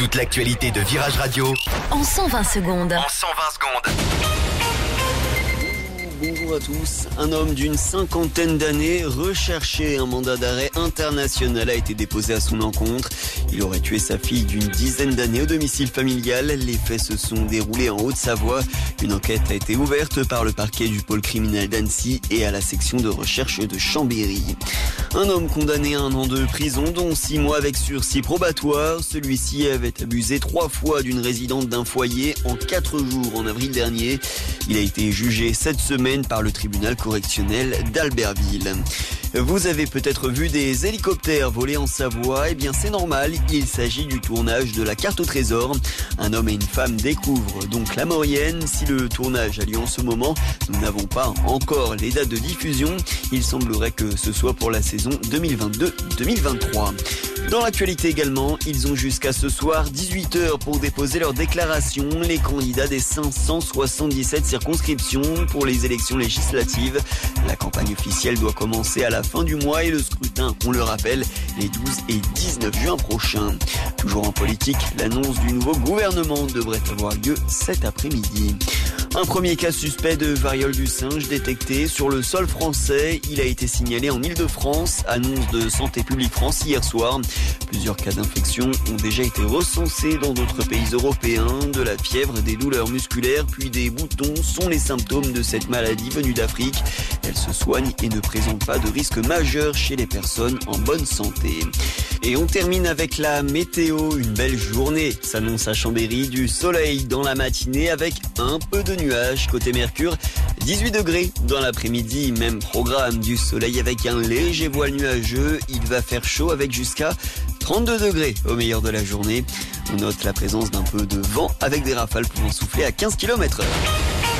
Toute l'actualité de Virage Radio en 120 secondes. Bonjour à tous. Un homme d'une cinquantaine d'années recherché. Un mandat d'arrêt international a été déposé à son encontre. Il aurait tué sa fille d'une dizaine d'années au domicile familial. Les faits se sont déroulés en Haute-Savoie. Une enquête a été ouverte par le parquet du pôle criminel d'Annecy et à la section de recherche de Chambéry. Un homme condamné à 1 an de prison, dont 6 mois avec sursis probatoire. Celui-ci avait abusé 3 fois d'une résidente d'un foyer en 4 jours en avril dernier. Il a été jugé cette semaine par le tribunal correctionnel d'Albertville. Vous avez peut-être vu des hélicoptères voler en Savoie. Eh bien, c'est normal. Il s'agit du tournage de la carte au trésor. Un homme et une femme découvrent donc la Maurienne. Si le tournage a lieu en ce moment, nous n'avons pas encore les dates de diffusion. Il semblerait que ce soit pour la saison 2022-2023. Dans l'actualité également, ils ont jusqu'à ce soir 18h pour déposer leur déclaration. Les candidats des 577 circonscriptions pour les élections législatives. La campagne officielle doit commencer à la fin du mois et le scrutin, on le rappelle, les 12 et 19 juin prochains. Toujours en politique, l'annonce du nouveau gouvernement devrait avoir lieu cet après-midi. Un premier cas suspect de variole du singe détecté sur le sol français. Il a été signalé en Île-de-France, annonce de Santé publique France hier soir. Plusieurs cas d'infection ont déjà été recensés dans d'autres pays européens. De la fièvre, des douleurs musculaires, puis des boutons sont les symptômes de cette maladie venue d'Afrique. Elle se soigne et ne présente pas de risque majeur chez les personnes en bonne santé. Et on termine avec la météo. Une belle journée s'annonce à Chambéry, du soleil dans la matinée avec un peu de nuages. Côté Mercure, 18 degrés dans l'après-midi, même programme, du soleil avec un léger voile nuageux. Il va faire chaud avec jusqu'à 32 degrés au meilleur de la journée. On note la présence d'un peu de vent avec des rafales pouvant souffler à 15 km/h.